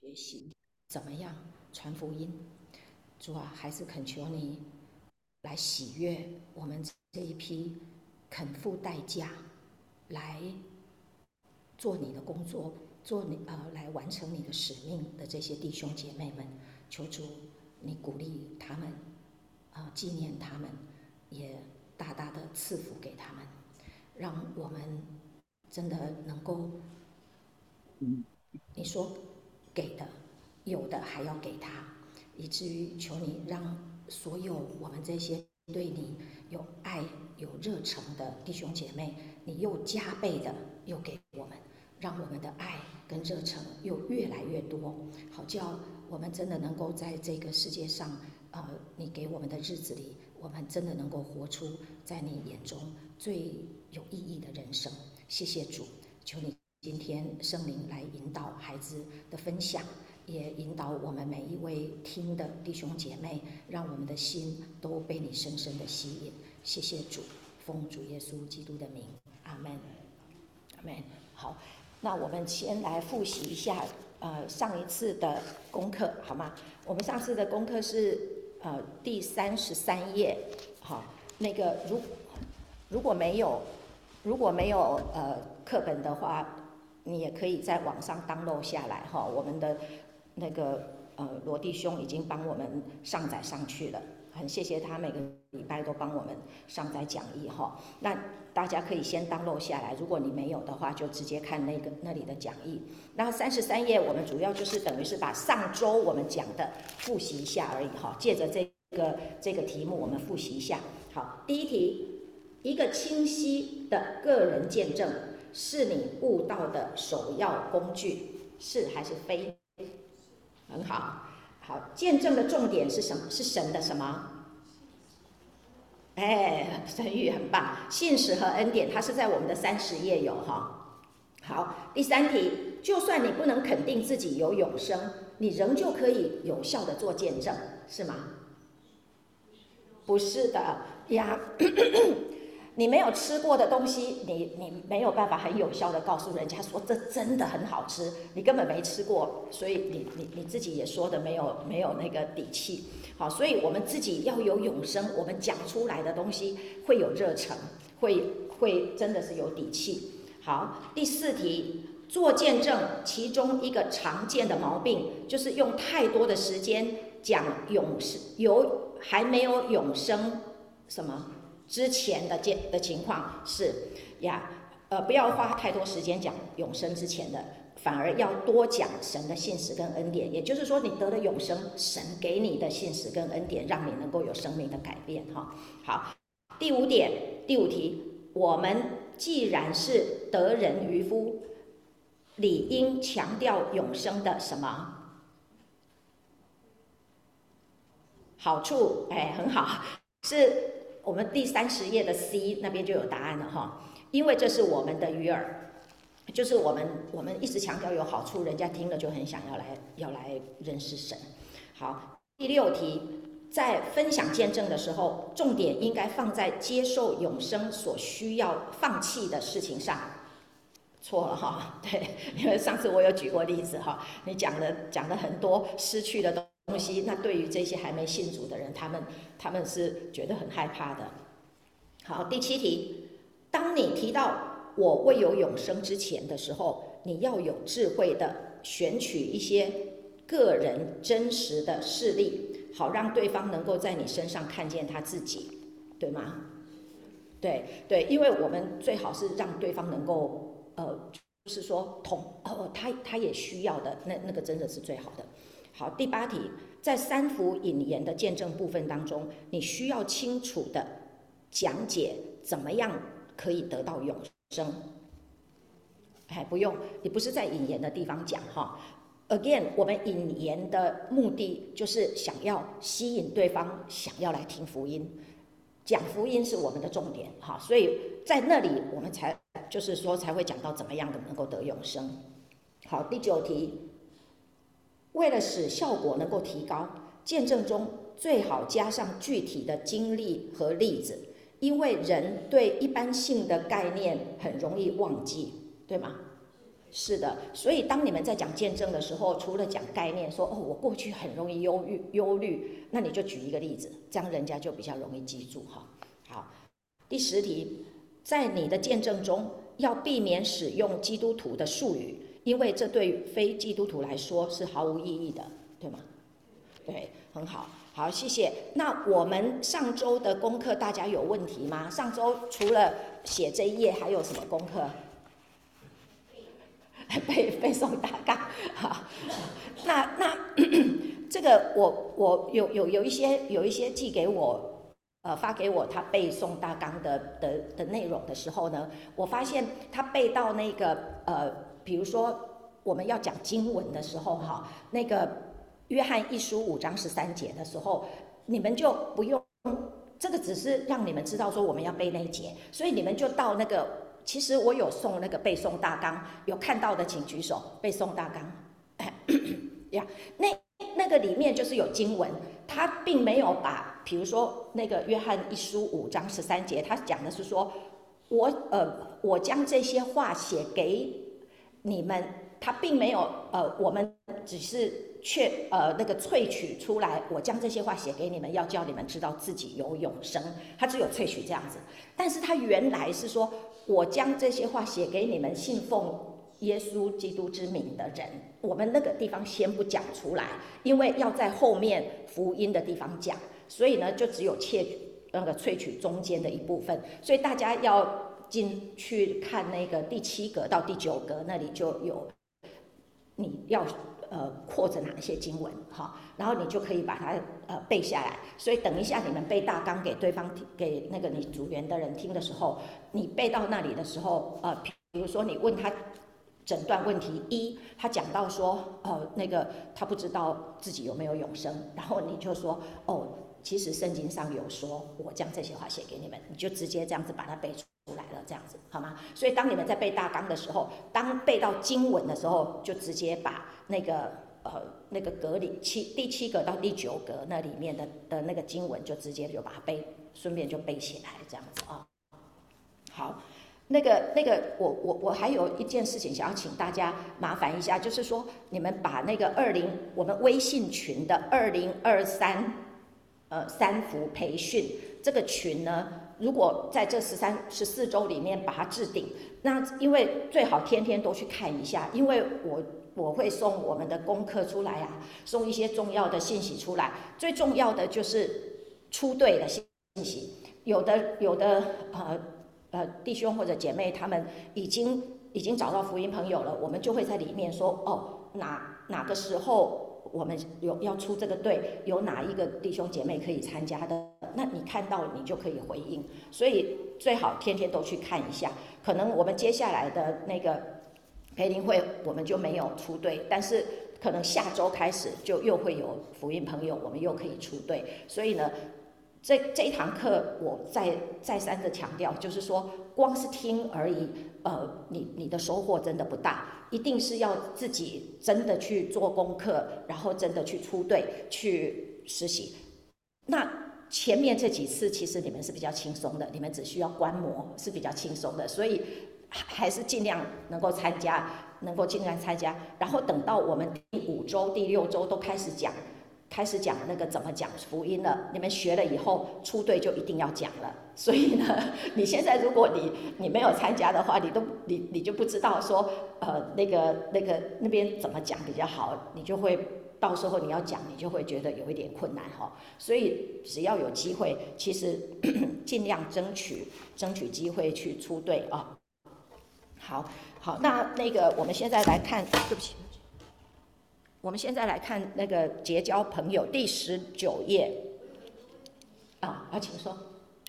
学习怎么样传福音。主啊，还是恳求你来喜悦我们这一批肯付代价来做你的工作，来完成你的使命的这些弟兄姐妹们。求主你鼓励他们，纪念他们，也大大的赐福给他们，让我们真的能够，你说给的有的还要给他，以至于求你让所有我们这些对你有爱有热诚的弟兄姐妹，你又加倍的又给我们，让我们的爱跟热诚又越来越多，好叫我们真的能够在这个世界上，你给我们的日子里，我们真的能够活出在你眼中最有意义的人生。谢谢主，求你今天圣灵来引导孩子的分享，也引导我们每一位听的弟兄姐妹，让我们的心都被你深深的吸引。谢谢主，奉主耶稣基督的名，阿门，阿门。好，那我们先来复习一下上一次的功课，好吗？我们上次的功课是第33页，好，那个如果没有课本的话，你也可以在网上 download 下来哈。我们的那个罗弟兄已经帮我们上载上去了，很谢谢他每个礼拜都帮我们上载讲义哈。那大家可以先 download 下来，如果你没有的话，就直接看那里的讲义。那33页我们主要就是等于是把上周我们讲的复习一下而已哈，借着这个题目我们复习一下。好，第一题。一个清晰的个人见证是你悟道的首要工具，是还是非？很好，好，见证的重点是什么？是神的什么？哎，神语很棒，信实和恩典，它是在我们的30页有哈。好，第三题，就算你不能肯定自己有永生，你仍旧可以有效的做见证，是吗？不是的呀。你没有吃过的东西，你没有办法很有效的告诉人家说这真的很好吃，你根本没吃过，所以你自己也说的没有那个底气。好，所以我们自己要有永生，我们讲出来的东西会有热忱，会真的是有底气。好，第4题，做见证其中一个常见的毛病就是用太多的时间讲还没有永生什么之前的情况是呀，不要花太多时间讲永生之前的，反而要多讲神的信实跟恩典。也就是说，你得了永生，神给你的信实跟恩典，让你能够有生命的改变哈。好，第5题，我们既然是得人渔夫，理应强调永生的什么好处？哎，很好，是我们第30页的 C 那边就有答案了哈。因为这是我们的鱼饵，就是我们一直强调有好处，人家听了就很想要来认识神。好，第6题，在分享见证的时候，重点应该放在接受永生所需要放弃的事情上。错了哈，对，因为上次我有举过例子哈，你讲了很多失去的东西，那对于这些还没信主的人，他们是觉得很害怕的。好，第7题，当你提到我未有永生之前的时候，你要有智慧的选取一些个人真实的事例，好让对方能够在你身上看见他自己，对吗？对，因为我们最好是让对方能够就是说他也需要的那个真的是最好的。好，第8题，在3福引言的见证部分当中，你需要清楚的讲解怎么样可以得到永生。哎，不用，你不是在引言的地方讲哈。Again， 我们引言的目的就是想要吸引对方想要来听福音，讲福音是我们的重点哈，所以在那里我们才会讲到怎么样的能够得永生。好，第9题，为了使效果能够提高，见证中最好加上具体的经历和例子，因为人对一般性的概念很容易忘记，对吗？ 是的，所以当你们在讲见证的时候，除了讲概念说哦，我过去很容易忧虑，那你就举一个例子，这样人家就比较容易记住哈。好，第10题，在你的见证中要避免使用基督徒的术语，因为这对非基督徒来说是毫无意义的，对吗？对，很好，好，谢谢。那我们上周的功课大家有问题吗？上周除了写这一页，还有什么功课？背诵大纲。好，那这个我有一些寄给我，发给我他背诵大纲的内容的时候呢，我发现他背到那个比如说我们要讲经文的时候哈，那个约翰一书5章13节的时候，你们就不用，这个只是让你们知道说我们要背那一节，所以你们就到那个。其实我有送那个背诵大纲，有看到的请举手。背诵大纲，呀，那个里面就是有经文，他并没有把，比如说那个约翰一书5章13节，他讲的是说，我将这些话写给你们，他并没有我们只是那个萃取出来，我将这些话写给你们，要叫你们知道自己有永生，他只有萃取这样子，但是他原来是说。我将这些话写给你们信奉耶稣基督之名的人，我们那个地方先不讲出来，因为要在后面福音的地方讲，所以呢，就只有萃取中间的一部分，所以大家要进去看那个第7格到第9格，那里就有你要扩着哪一些经文哈，然后你就可以把它背下来。所以等一下你们背大纲给对方给那个你组员的人听的时候，你背到那里的时候，比如说你问他诊断问题1，他讲到说那个他不知道自己有没有永生，然后你就说哦，其实圣经上有说，我将这些话写给你们，你就直接这样子把它背出来了，这样子好吗？所以当你们在背大纲的时候，当背到经文的时候，就直接把那个格里第7格到第9格那里面的那个经文，就直接就把它顺便就背起来，这样子啊。好，那个我还有一件事情想要请大家麻烦一下，就是说你们把那个我们微信群的20233福培训这个群呢，如果在这14周里面把它置顶，那因为最好天天都去看一下，因为我会送我们的功课出来啊，送一些重要的信息出来，最重要的就是出队的信息，有的弟兄或者姐妹他们已经找到福音朋友了，我们就会在里面说哦，哪个时候我们要出这个队，有哪一个弟兄姐妹可以参加的，那你看到你就可以回应，所以最好天天都去看一下。可能我们接下来的那个培灵会我们就没有出队，但是可能下周开始就又会有福音朋友，我们又可以出队。所以呢，这一堂课我再三的强调，就是说光是听而已，你的收获真的不大，一定是要自己真的去做功课，然后真的去出队去实习。那前面这几次其实你们是比较轻松的，你们只需要观摩是比较轻松的，所以还是尽量能够参加，然后等到我们第5周、第6周都开始讲那个怎么讲福音了，你们学了以后出队就一定要讲了。所以呢，你现在如果你没有参加的话，你就不知道说那边怎么讲比较好，你就会到时候你要讲，你就会觉得有一点困难哈。所以只要有机会，其实尽量争取机会去出队啊。好，那个我们现在来看，对不起。我们现在来看那个结交朋友第19页啊，请说。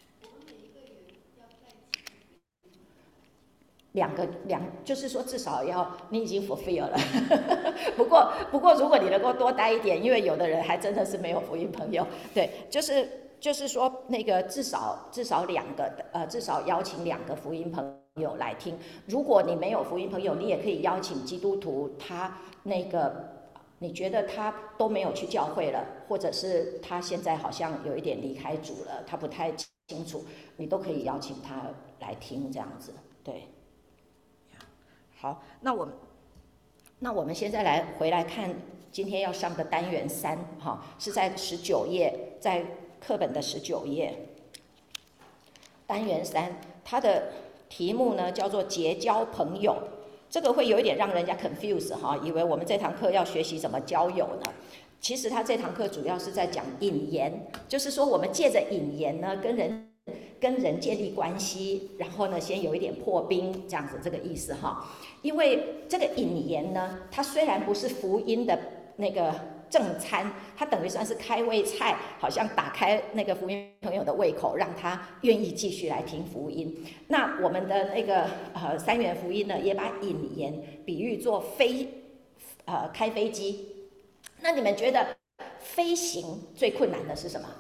就是说至少你已经 fulfill 了。不过如果你能够多待一点，因为有的人还真的是没有福音朋友，对，就是说那个至少至少邀请2个福音朋友来听。如果你没有福音朋友，你也可以邀请基督徒，他那个你觉得他都没有去教会了，或者是他现在好像有一点离开主了，他不太清楚，你都可以邀请他来听这样子，对。好，那我们那我们现在回来看今天要上的单元3，是在19页，在课本的19页。单元3，它的题目呢叫做结交朋友，这个会有一点让人家 confuse 以为我们这堂课要学习怎么交友呢？其实他这堂课主要是在讲引言，就是说我们借着引言呢，跟人建立关系，然后呢，先有一点破冰，这样子这个意思因为这个引言呢，它虽然不是福音的那个正餐，它等于算是开胃菜，好像打开那个福音朋友的胃口，让他愿意继续来听福音。那我们的那个3元福音呢，也把引言比喻作开飞机。那你们觉得飞行最困难的是什么？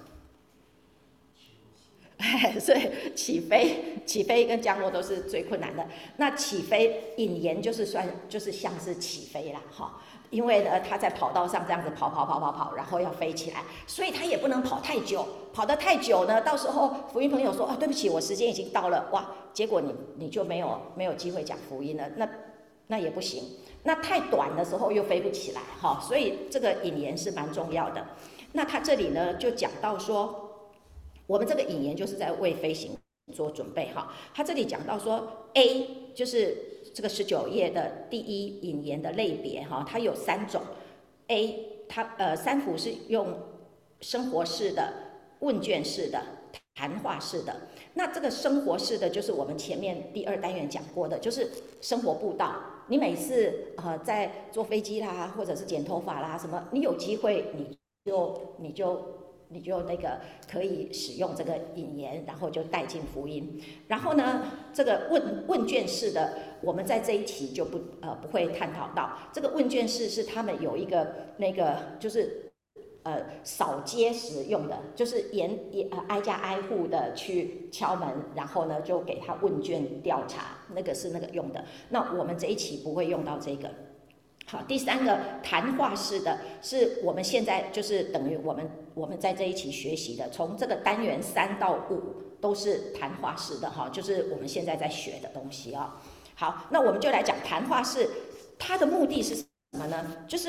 所以起飞跟降落都是最困难的。那起飞引言就是像是起飞啦因为呢他在跑道上这样子跑，然后要飞起来，所以他也不能跑太久，跑得太久呢，到时候福音朋友说对不起，我时间已经到了，哇，结果你就没有机会讲福音了，那也不行。那太短的时候又飞不起来所以这个引言是蛮重要的。那他这里呢就讲到说，我们这个引言就是在为飞行做准备他这里讲到说 A 就是这个19页的第一引言的类别它有3种 A， 它3幅是用生活式的、问卷式的、谈话式的。那这个生活式的就是我们前面第2单元讲过的，就是生活步道。你每次在坐飞机啦，或者是剪头发啦什么，你有机会你就那个可以使用这个引言，然后就带进福音。然后呢，这个问卷式的，我们在这一题就不会探讨到。这个问卷式是他们有一个那个就是扫街时用的，就是挨家挨户的去敲门，然后呢就给他问卷调查，那个是那个用的。那我们这一期不会用到这个。好，第3个谈话式的是我们现在就是等于我们在这一期学习的，从这个单元3到5都是谈话式的就是我们现在在学的东西好，那我们就来讲谈话式，它的目的是什么呢？就是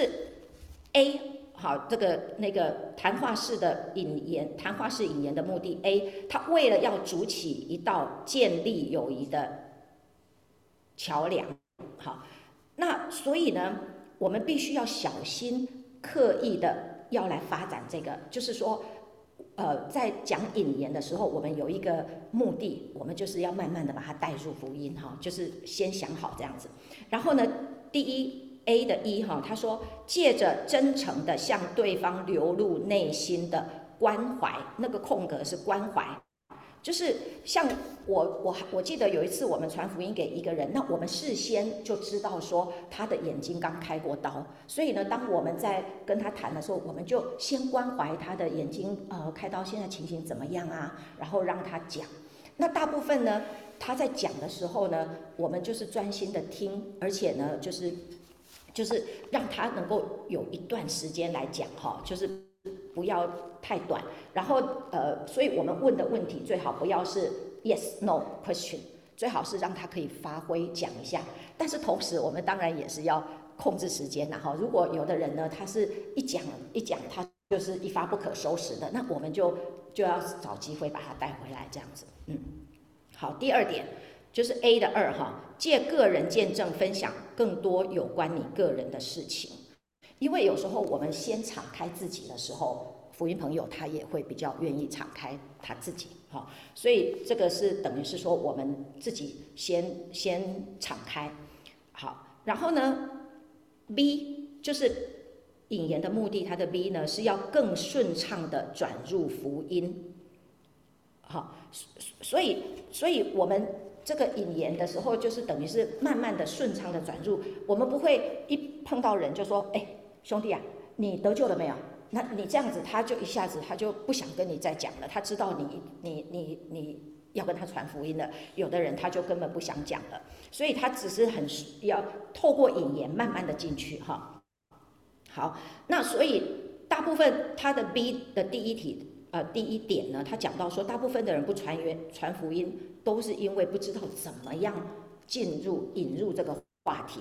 A。好，这个那个谈话式引言的目的 A， 它为了要筑起一道建立友谊的桥梁。好，那所以呢，我们必须要小心刻意的要来发展这个，就是说在讲引言的时候，我们有一个目的，我们就是要慢慢的把它带入福音就是先想好这样子。然后呢，第一A 的他说借着真诚的向对方流露内心的关怀，那个空格是关怀，就是像我记得有一次我们传福音给一个人，那我们事先就知道说他的眼睛刚开过刀，所以呢，当我们在跟他谈的时候，我们就先关怀他的眼睛开刀现在情形怎么样啊，然后让他讲。那大部分呢，他在讲的时候呢，我们就是专心的听，而且呢，就是让他能够有一段时间来讲就是不要太短。然后所以我们问的问题最好不要是 yes no question， 最好是让他可以发挥讲一下。但是同时我们当然也是要控制时间如果有的人呢，他是一讲他就是一发不可收拾的，那我们就要找机会把他带回来这样子。好，第2点就是 A 的2借个人见证分享更多有关你个人的事情。因为有时候我们先敞开自己的时候，福音朋友他也会比较愿意敞开他自己所以这个是等于是说我们自己先敞开。好，然后呢 B 就是引言的目的，它的 B 呢是要更顺畅的转入福音。好，所以我们这个引言的时候，就是等于是慢慢的顺畅的转入，我们不会一碰到人就说兄弟啊，你得救了没有？那你这样子，他就一下子他就不想跟你再讲了，他知道你要跟他传福音了。有的人他就根本不想讲了，所以他只是要透过引言慢慢的进去好，那所以大部分他的 B 的第一点呢，他讲到说，大部分的人不传福音，都是因为不知道怎么样引入这个话题。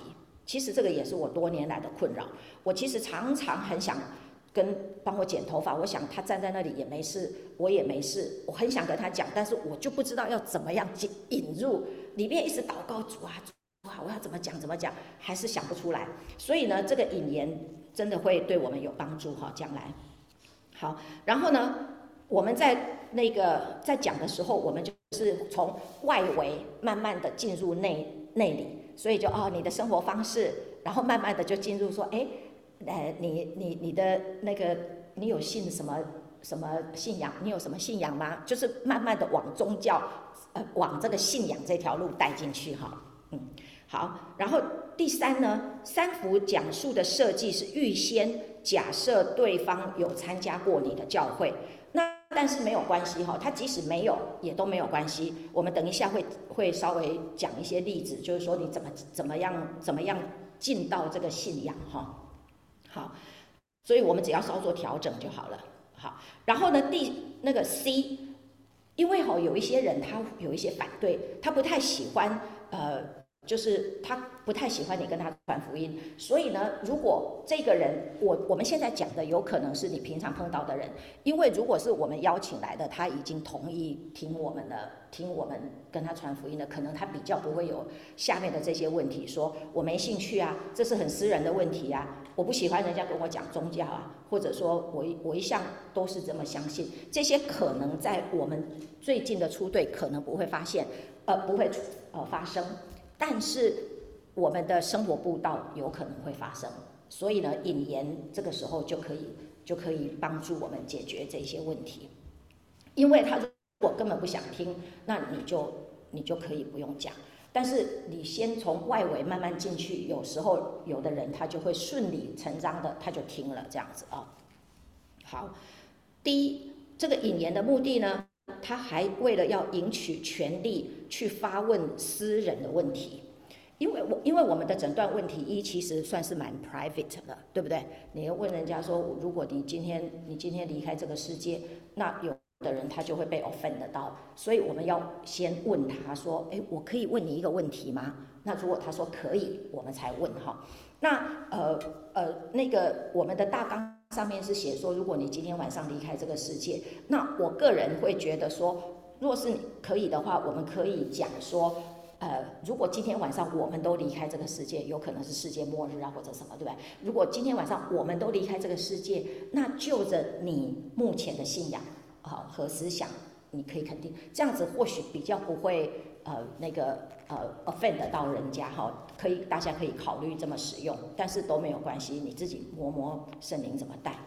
其实这个也是我多年来的困扰。我其实常常很想帮我剪头发，我想他站在那里也没事，我也没事，我很想跟他讲，但是我就不知道要怎么样引入，里面一直祷告主啊，我要怎么讲，还是想不出来。所以呢，这个引言真的会对我们有帮助哈，将来。好，然后呢，我们在讲的时候，我们就是从外围慢慢的进入内里，所以就你的生活方式，然后慢慢的就进入说，你的那个你有信什么信仰？你有什么信仰吗？就是慢慢的往宗教，往这个信仰这条路带进去哈。好，然后第三呢，三福讲述的设计是预先假设对方有参加过你的教会，那但是没有关系哈，他即使没有也都没有关系。我们等一下会稍微讲一些例子，就是说你怎么样进到这个信仰哈。好，所以我们只要稍作调整就好了。好，然后呢，那个 C， 因为有一些人他有一些反对，他不太喜欢就是他不太喜欢你跟他传福音，所以呢，如果这个人，我们现在讲的有可能是你平常碰到的人，因为如果是我们邀请来的，他已经同意听我们跟他传福音的，可能他比较不会有下面的这些问题，说我没兴趣啊，这是很私人的问题啊，我不喜欢人家跟我讲宗教啊，或者说我一向都是这么相信，这些可能在我们最近的出队可能不会发现，不会发生。但是我们的生活步道有可能会发生，所以呢，引言这个时候就可以帮助我们解决这些问题。因为他如果根本不想听，那你就可以不用讲。但是你先从外围慢慢进去，有时候有的人他就会顺理成章的他就听了这样子啊。好，第一，这个引言的目的呢，他还为了要赢取权利去发问私人的问题，因为我们的诊断问题一其实算是蛮 private 的，对不对？你要问人家说，如果你今天离开这个世界，那有的人他就会被 offend 到，所以我们要先问他说，我可以问你一个问题吗？那如果他说可以，我们才问哈。那那个我们的大纲上面是写说，如果你今天晚上离开这个世界，那我个人会觉得说，若是可以的话，我们可以讲说，如果今天晚上我们都离开这个世界，有可能是世界末日啊，或者什么，对不对？如果今天晚上我们都离开这个世界，那就着你目前的信仰和思想，你可以肯定，这样子或许比较不会offend 到人家哈，大家可以考虑这么使用，但是都没有关系，你自己摸圣灵怎么带。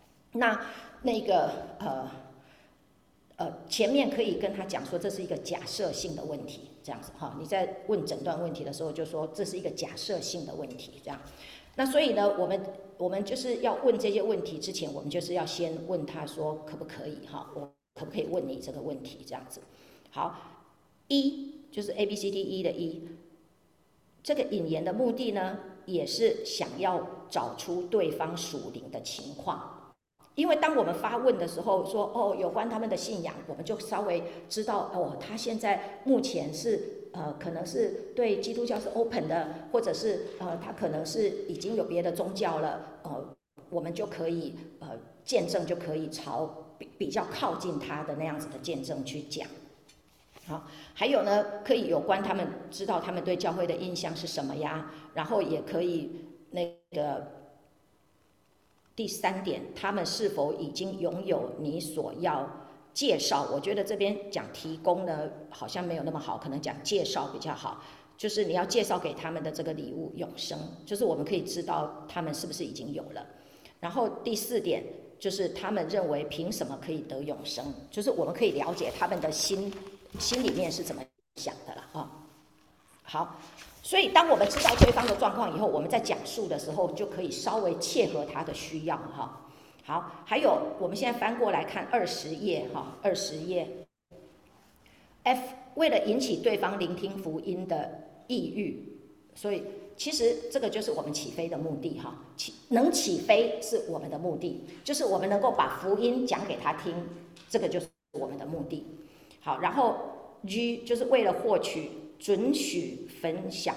前面可以跟他讲说，这是一个假设性的问题，这样子哈。你在问诊断问题的时候，就说这是一个假设性的问题，这样。那所以呢，我们就是要问这些问题之前，我们就是要先问他说可不可以哈，我可不可以问你这个问题，这样子。好，就是 ABCDE 的这个引言的目的呢，也是想要找出对方属灵的情况。因为当我们发问的时候说有关他们的信仰，我们就稍微知道他现在目前是可能是对基督教是 open 的，或者是他可能是已经有别的宗教了，我们就可以见证就可以朝比较靠近他的那样子的见证去讲。好，还有呢，可以有关他们知道他们对教会的印象是什么呀，然后也可以第三点，他们是否已经拥有你所要介绍？我觉得这边讲提供呢，好像没有那么好，可能讲介绍比较好。就是你要介绍给他们的这个礼物永生，就是我们可以知道他们是不是已经有了。然后第四点就是他们认为凭什么可以得永生，就是我们可以了解他们的心里面是怎么想的了啊。好。所以当我们知道对方的状况以后，我们在讲述的时候就可以稍微切合他的需要哈。好，还有我们现在翻过来看20页哈，20页 F 为了引起对方聆听福音的意欲，所以其实这个就是我们起飞的目的哈。能起飞是我们的目的，就是我们能够把福音讲给他听，这个就是我们的目的。好，然后 G 就是为了获取准许分享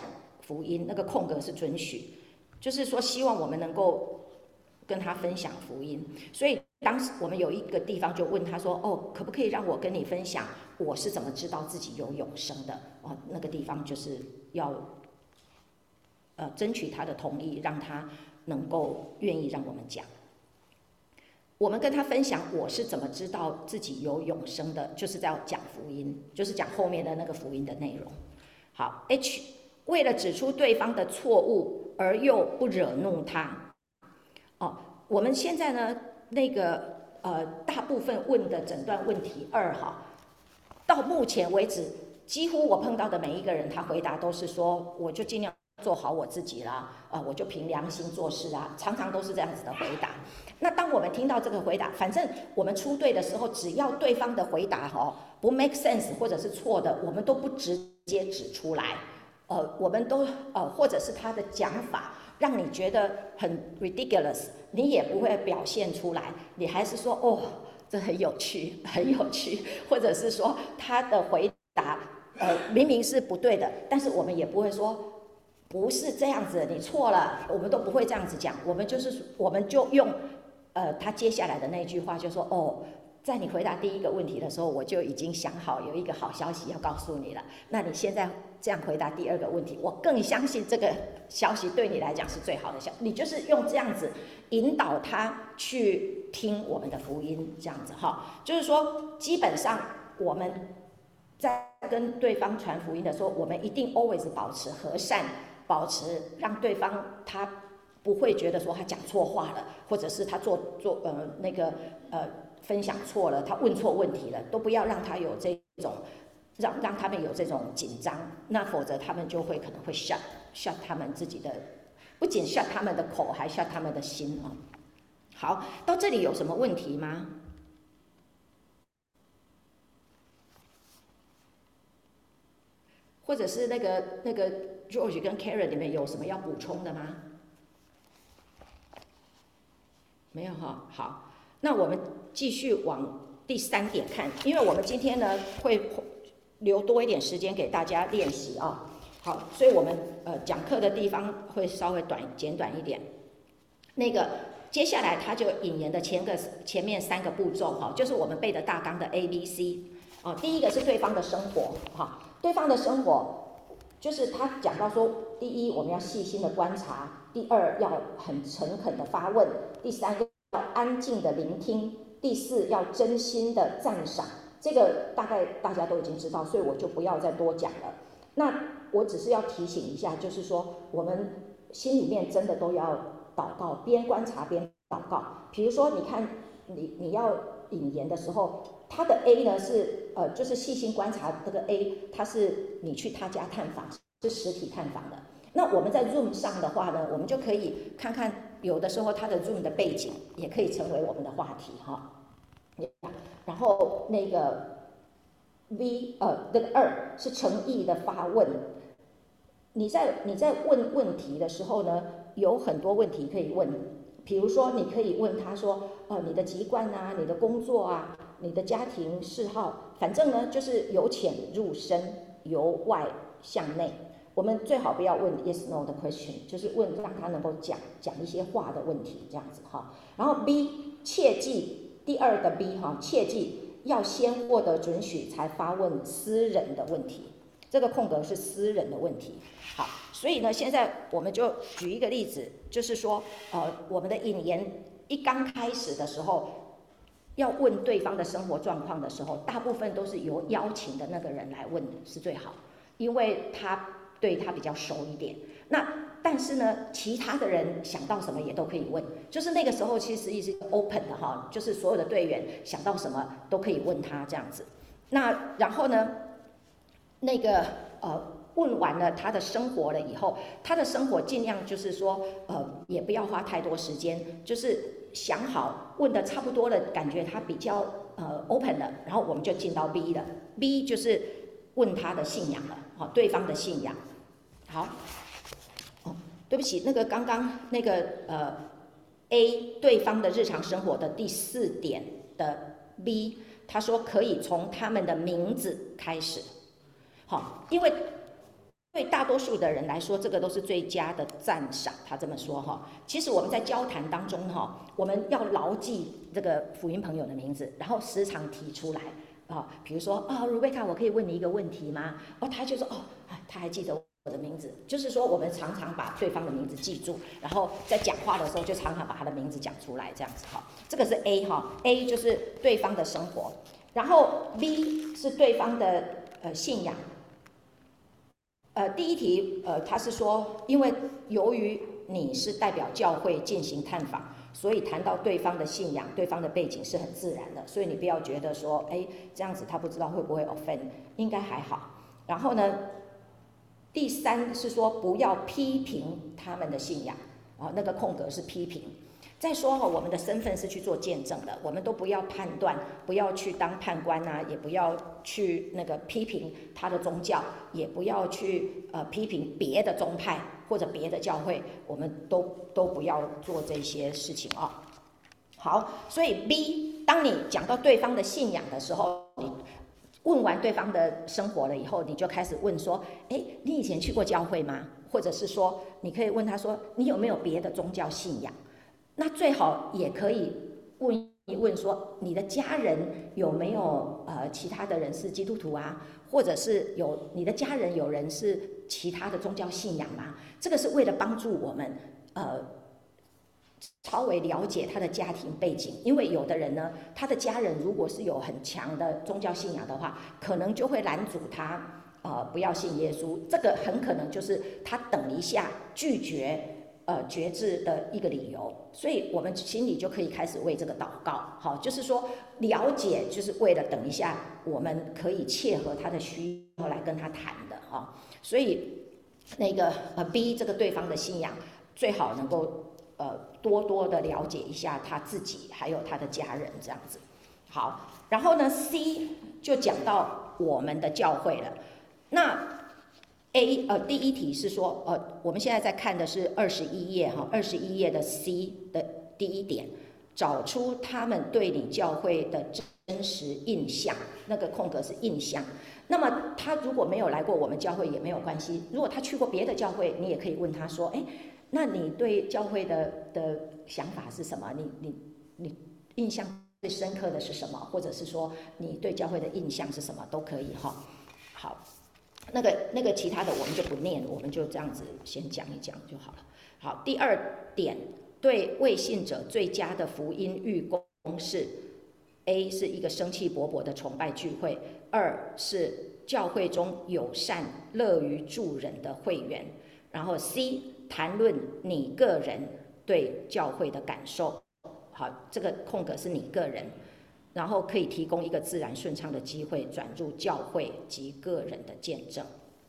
福音，那个空格是准许，就是说希望我们能够跟他分享福音。所以当时我们有一个地方就问他说：“哦，可不可以让我跟你分享我是怎么知道自己有永生的？”哦，那个地方就是要争取他的同意，让他能够愿意让我们讲。我们跟他分享我是怎么知道自己有永生的，就是在讲福音，就是讲后面的那个福音的内容。好 ，H 为了指出对方的错误而又不惹怒他。哦，我们现在呢那个大部分问的诊断问题2哈，到目前为止，几乎我碰到的每一个人，他回答都是说，我就尽量做好我自己啦，我就凭良心做事啊，常常都是这样子的回答。那当我们听到这个回答，反正我们出队的时候，只要对方的回答不 make sense 或者是错的，我们都不直接指出来，我们都或者是他的讲法让你觉得很 ridiculous， 你也不会表现出来，你还是说哦，这很有趣，很有趣，或者是说他的回答明明是不对的，但是我们也不会说不是这样子，你错了，我们都不会这样子讲，我们就用他接下来的那句话就说哦，在你回答第一个问题的时候，我就已经想好有一个好消息要告诉你了。那你现在这样回答第2个问题，我更相信这个消息对你来讲是最好的消息。你就是用这样子引导他去听我们的福音，这样子哈，就是说基本上我们在跟对方传福音的时候，我们一定 always 保持和善，保持让对方他不会觉得说他讲错话了，或者是他分享错了，他问错问题了，都不要让他有这种让他们有这种紧张，那否则他们就会可能会 shut 他们自己的，不仅 shut 他们的口，还 shut 他们的心啊。好，到这里有什么问题吗？或者是那个 George 跟 Karen 里面有什么要补充的吗？没有哈，好，那我们继续往第3点看，因为我们今天呢会留多一点时间给大家练习啊。好，所以我们讲课的地方会稍微简短一点。那个接下来他就引言的前面3个步骤哈，就是我们背的大纲的 ABC 啊。第一个是对方的生活哈，对方的生活就是他讲到说，第一我们要细心的观察，第2要很诚恳的发问，第3要安静的聆听，第4要真心的赞赏。这个大概大家都已经知道，所以我就不要再多讲了。那我只是要提醒一下，就是说我们心里面真的都要祷告，边观察边祷告。比如说你看你要引言的时候，他的 A 呢是就是细心观察，这个 A 他是你去他家探访，是实体探访的。那我们在 Zoom 上的话呢，我们就可以看看，有的时候他的 Zoom 的背景也可以成为我们的话题哈。然后那个 V 那个2是诚意的发问。你在问问题的时候呢，有很多问题可以问。比如说，你可以问他说，你的籍贯啊，你的工作啊，你的家庭嗜好，反正呢就是由浅入深，由外向内。我们最好不要问 yes no 的 question， 就是问让他能够讲一些话的问题，这样子哈。然后 B 切记，第2个 B 哈，切记要先获得准许才发问私人的问题，这个空格是私人的问题。好，所以呢，现在我们就举一个例子，就是说，我们的引言一刚开始的时候，要问对方的生活状况的时候，大部分都是由邀请的那个人来问是最好，因为他对他比较熟一点。那但是呢，其他的人想到什么也都可以问，就是那个时候其实是 open 的哈，就是所有的队员想到什么都可以问他这样子。那然后呢，那个问完了他的生活了以后，他的生活尽量就是说，也不要花太多时间，就是想好问的差不多了，感觉他比较open 了，然后我们就进到 B 了。B 就是问他的信仰了，对方的信仰。好，对不起，那个刚刚那个A 对方的日常生活的第4点的 B， 他说可以从他们的名字开始。好，因为对大多数的人来说，这个都是最佳的赞赏。他这么说哈，其实我们在交谈当中哈，我们要牢记这个福音朋友的名字，然后时常提出来啊。比如说Rebecca，我可以问你一个问题吗？他就说他还记得我的名字，就是说我们常常把对方的名字记住，然后在讲话的时候就常常把他的名字讲出来，这样子哈。这个是 A 哈 ，A 就是对方的生活，然后 B 是对方的信仰。第一题，他是说，因为由于你是代表教会进行探访，所以谈到对方的信仰、对方的背景是很自然的，所以你不要觉得说，这样子他不知道会不会 offend， 应该还好。然后呢，第三是说不要批评他们的信仰，那个空格是批评。再说我们的身份是去做见证的，我们都不要判断，不要去当判官啊，也不要去那个批评他的宗教，也不要去批评别的宗派或者别的教会，我们都不要做这些事情啊。好，所以 B， 当你讲到对方的信仰的时候，你问完对方的生活了以后，你就开始问说，你以前去过教会吗？或者是说，你可以问他说，你有没有别的宗教信仰？那最好也可以问一问说，你的家人有没有其他的人是基督徒啊？或者是你的家人有人是其他的宗教信仰吗？这个是为了帮助我们稍微了解他的家庭背景，因为有的人呢，他的家人如果是有很强的宗教信仰的话，可能就会拦阻他不要信耶稣，这个很可能就是他等一下拒绝决志的一个理由，所以我们心里就可以开始为这个祷告。好，就是说了解，就是为了等一下我们可以切合他的需要来跟他谈的哈。所以那个B 这个对方的信仰，最好能够多多的了解一下他自己，还有他的家人这样子。好，然后呢 C 就讲到我们的教会了。那第一题是说，我们现在在看的是21页哈，21页的 C 的第一点，找出他们对你教会的真实印象，那个空格是印象。那么他如果没有来过我们教会也没有关系，如果他去过别的教会，你也可以问他说，那你对教会的想法是什么？你印象最深刻的是什么？或者是说你对教会的印象是什么？都可以哈。好。那个其他的我们就不念，我们就这样子先讲一讲就好了。好，第二点，对未信者最佳的福音预公是 A 是一个生气勃勃的崇拜聚会，2是教会中友善乐于助人的会员，然后 C 谈论你个人对教会的感受。好，这个空格是你个人。然后可以提供一个自然顺畅的机会转入教会及个人的见证。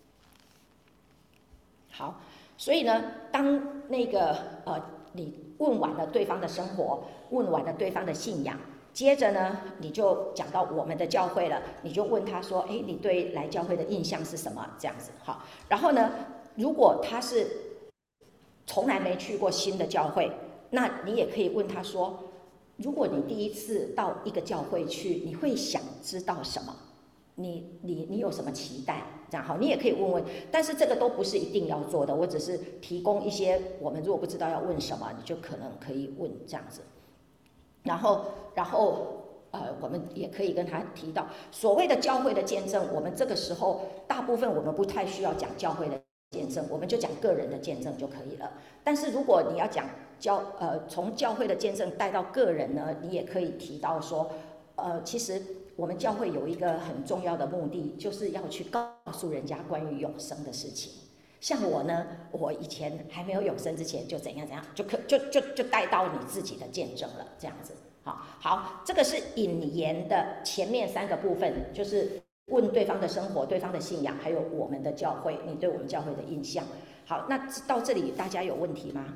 好，所以呢，当那个你问完了对方的生活，问完了对方的信仰，接着呢，你就讲到我们的教会了，你就问他说，你对来教会的印象是什么？这样子，好。然后呢，如果他是从来没去过新的教会，那你也可以问他说，如果你第一次到一个教会去，你会想知道什么？你有什么期待？这样好，你也可以问问，但是这个都不是一定要做的，我只是提供一些，我们如果不知道要问什么，你就可能可以问这样子。然后我们也可以跟他提到所谓的教会的见证，我们这个时候大部分我们不太需要讲教会的见证，我们就讲个人的见证就可以了。但是如果你要讲从教会的见证带到个人呢，你也可以提到说，其实我们教会有一个很重要的目的，就是要去告诉人家关于永生的事情。像我呢，我以前还没有永生之前就怎样怎样，就带到你自己的见证了，这样子。好，这个是引言的前面3个部分，就是问对方的生活、对方的信仰，还有我们的教会，你对我们教会的印象。好，那到这里大家有问题吗？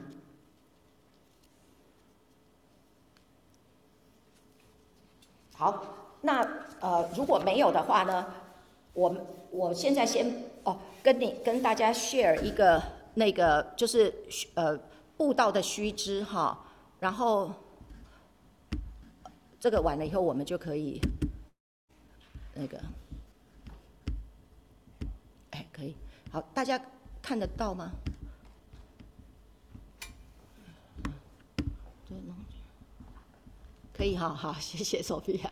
好，那如果没有的话呢，我现在先跟大家 share 一个那个就是布道的须知哈，然后这个完了以后我们就可以那个可以好，大家看得到吗？可以哈，好，谢谢 Sophia。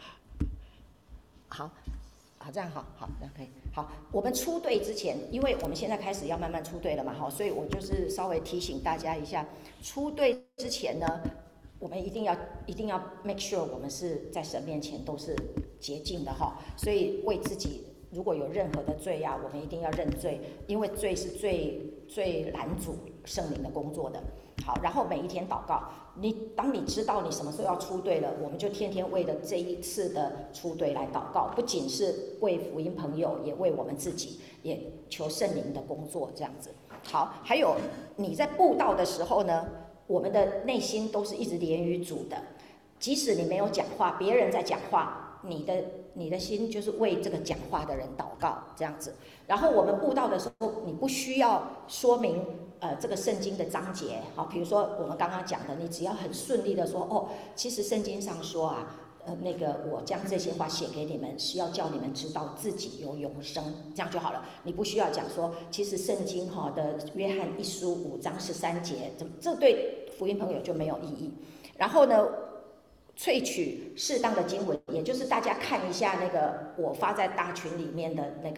好，好，这样好，这样可以。好，我们出队之前，因为我们现在开始要慢慢出队了嘛，哈，所以我就是稍微提醒大家一下，出队之前呢，我们一定要 make sure 我们是在神面前都是洁净的哈，所以为自己如果有任何的罪啊，我们一定要认罪，因为罪是最拦阻圣灵的工作的。好，然后每一天祷告，当你知道你什么时候要出队了，我们就天天为了这一次的出队来祷告，不仅是为福音朋友，也为我们自己，也求圣灵的工作这样子。好，还有你在布道的时候呢，我们的内心都是一直连于主的，即使你没有讲话，别人在讲话，你的心就是为这个讲话的人祷告这样子。然后我们布道的时候，你不需要说明这个圣经的章节，好，比如说我们刚刚讲的，你只要很顺利的说，哦，其实圣经上说啊，那个我将这些话写给你们，是要叫你们知道自己有永生，这样就好了。你不需要讲说，其实圣经的约翰一书5章13节，这对福音朋友就没有意义。然后呢，萃取适当的经文，也就是大家看一下那个我发在大群里面的那个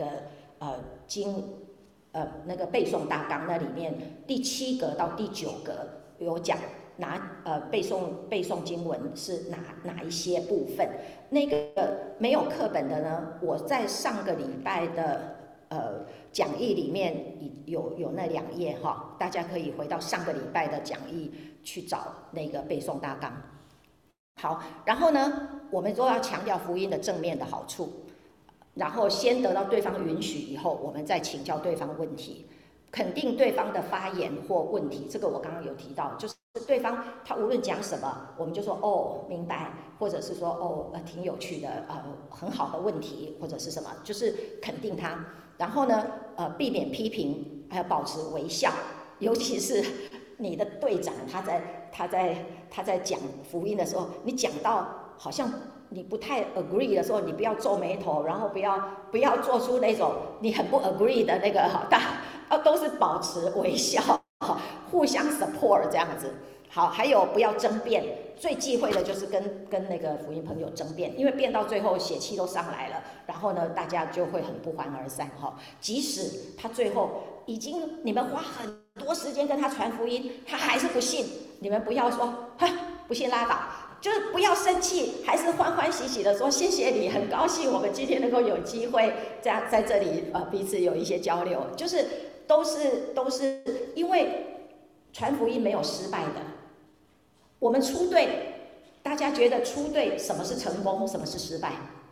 那个背诵大纲，那里面第7格到第9格有讲背诵经文是哪一些部分。那个没有课本的呢，我在上个礼拜的讲义里面有那2页哈，大家可以回到上个礼拜的讲义去找那个背诵大纲。好，然后呢，我们都要强调福音的正面的好处，然后先得到对方允许以后，我们再请教对方问题，肯定对方的发言或问题。这个我刚刚有提到，就是对方他无论讲什么，我们就说哦明白，或者是说哦挺有趣的很好的问题，或者是什么，就是肯定他。然后呢避免批评，还要保持微笑，尤其是你的队长他在讲福音的时候，你讲到好像你不太 agree 的时候，你不要皱眉头，然后不要做出那种你很不 agree 的那个都是保持微笑，互相 support 这样子。好，还有不要争辩，最忌讳的就是跟那个福音朋友争辩，因为辩到最后血气都上来了，然后呢大家就会很不欢而散哈。即使他最后已经你们花很多时间跟他传福音，他还是不信，你们不要说不信拉倒，就是不要生气，还是欢欢喜喜的说谢谢你，很高兴我们今天能够有机会这样在这里彼此有一些交流，就是都是因为传福音没有失败的。我们出队，大家觉得出队什么是成功，什么是失败？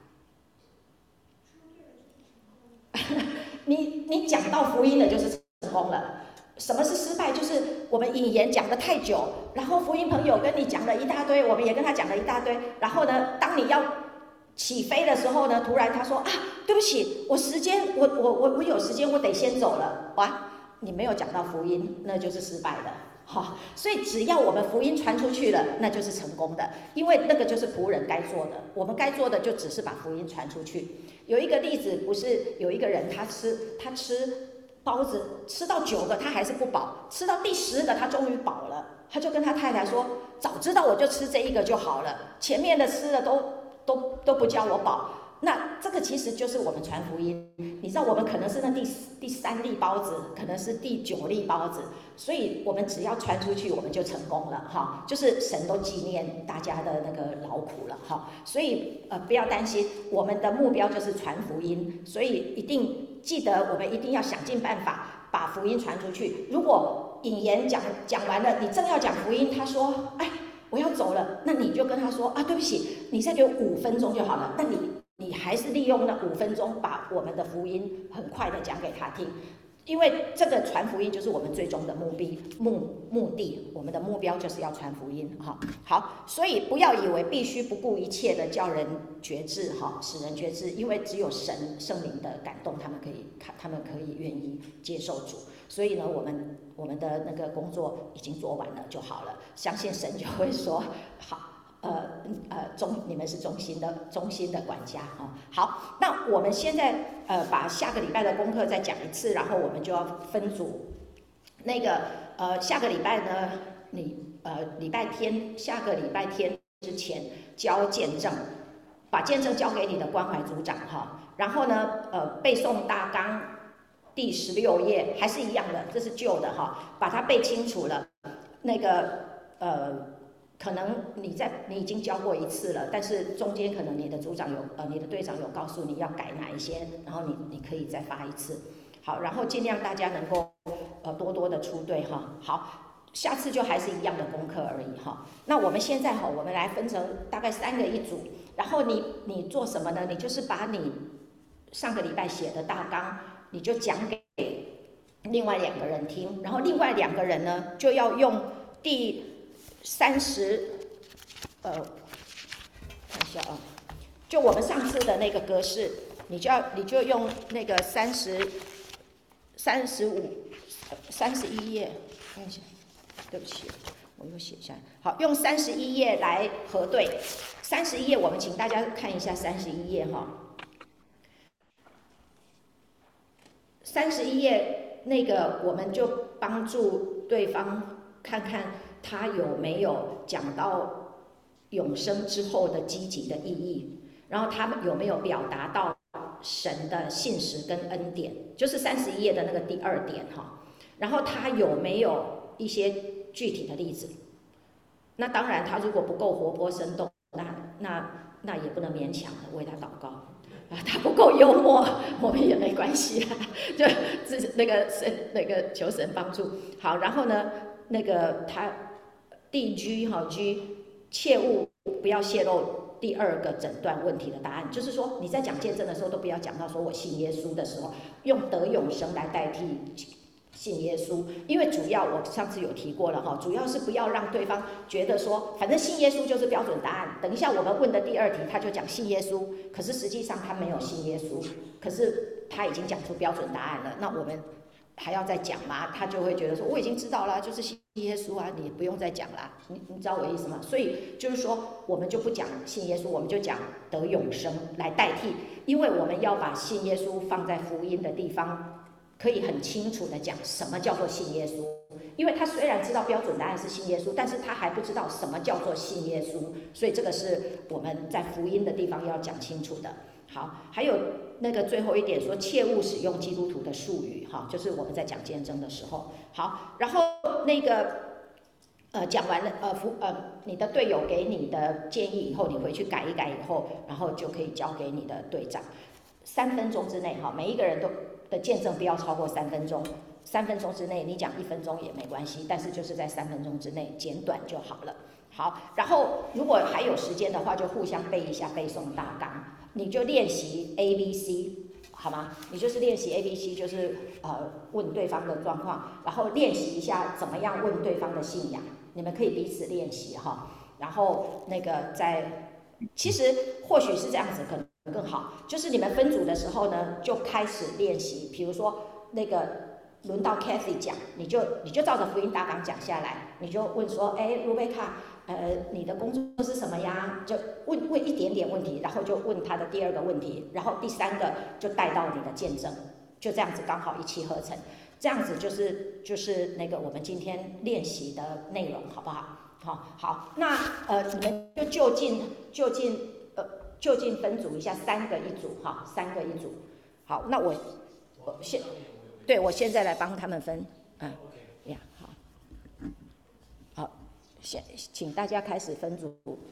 你讲到福音了就是成功了。什么是失败？就是我们引言讲得太久，然后福音朋友跟你讲了一大堆，我们也跟他讲了一大堆，然后呢，当你要起飞的时候呢，突然他说对不起，我有时间，我得先走了。哇，你没有讲到福音，那就是失败的。所以只要我们福音传出去了，那就是成功的，因为那个就是仆人该做的，我们该做的就只是把福音传出去。有一个例子，不是有一个人他吃包子吃到9个他还是不饱，吃到第10个他终于饱了，他就跟他太太说，早知道我就吃这一个就好了，前面的吃的都不叫我饱。那这个其实就是我们传福音，你知道我们可能是那第3粒包子，可能是第9粒包子，所以我们只要传出去，我们就成功了哈，就是神都纪念大家的那个劳苦了哈，所以不要担心，我们的目标就是传福音，所以一定记得我们一定要想尽办法把福音传出去。如果引言讲完了，你正要讲福音，他说我要走了，那你就跟他说对不起，你再给我5分钟就好了，那你还是利用那5分钟把我们的福音很快的讲给他听，因为这个传福音就是我们最终的目的，我们的目标就是要传福音哈。好，所以不要以为必须不顾一切的叫人觉知哈，使人觉知，因为只有圣灵的感动，他们可以愿意接受主，所以呢，我们的那个工作已经做完了就好了，相信神就会说好。 你们是中心的管家哦。好，那我们现在把下个礼拜的功课再讲一次，然后我们就要分组。那个下个礼拜呢，你下个礼拜天之前交见证，把见证交给你的关怀组长哈。然后呢，背诵大纲第16页还是一样的，这是旧的哈，把它背清楚了。那个可能你已经教过一次了，但是中间可能你的组长你的队长有告诉你要改哪一些，然后你可以再发一次。好，然后尽量大家能够多多的出队哈。好，下次就还是一样的功课而已哈。那我们现在我们来分成大概3个一组，然后你做什么呢？你就是把你上个礼拜写的大纲，你就讲给另外2个人听，然后另外2个人呢就要用第30，看一下啊，就我们上次的那个格式，你就用那个31页，看一下，对不起，我又写下来。好，用31页来核对。31页，我们请大家看一下31页哈。31页那个，我们就帮助对方看看他有没有讲到永生之后的积极的意义，然后他有没有表达到神的信实跟恩典，就是31页的那个第2点哈。然后他有没有一些具体的例子？那当然，他如果不够活泼生动，那也不能勉强的为他祷告啊。他不够幽默，我们也没关系啦，就那个求神帮助。好，然后呢，那个他第 G 切勿不要泄露第2个诊断问题的答案，就是说你在讲见证的时候都不要讲到说我信耶稣的时候，用得永生来代替信耶稣，因为主要我上次有提过了哈，主要是不要让对方觉得说，反正信耶稣就是标准答案。等一下我们问的第2题，他就讲信耶稣，可是实际上他没有信耶稣，可是他已经讲出标准答案了，那我们还要再讲吗？他就会觉得说，我已经知道了，就是信耶稣啊，你不用再讲啦。你知道我意思吗？所以就是说，我们就不讲信耶稣，我们就讲得永生来代替，因为我们要把信耶稣放在福音的地方。可以很清楚的讲什么叫做信耶稣，因为他虽然知道标准答案是信耶稣，但是他还不知道什么叫做信耶稣，所以这个是我们在福音的地方要讲清楚的。好，还有那个最后一点说，切勿使用基督徒的术语哈，就是我们在讲见证的时候。好，然后那个讲完了你的队友给你的建议以后，你回去改一改以后，然后就可以交给你的队长。3分钟之内哈，每一个人的见证不要超过3分钟，3分钟之内你讲1分钟也没关系，但是就是在3分钟之内简短就好了。好，然后如果还有时间的话，就互相背一下背诵大纲，你就练习 ABC 好吗？你就是练习 ABC， 就是问对方的状况，然后练习一下怎么样问对方的信仰，你们可以彼此练习哈。然后那个其实或许是这样子可能更好，就是你们分组的时候呢，就开始练习。比如说那个轮到 Kathy 讲，你就照着福音大纲讲下来，你就问说，Rebecca，你的工作是什么呀？就问一点点问题，然后就问他的第2个问题，然后第3个就带到你的见证，就这样子刚好一气呵成。这样子就是那个我们今天练习的内容，好不好？好，那你们就就近分组一下，3个一组哈，3个一组。好，那我现在来帮他们分，好，请大家开始分组。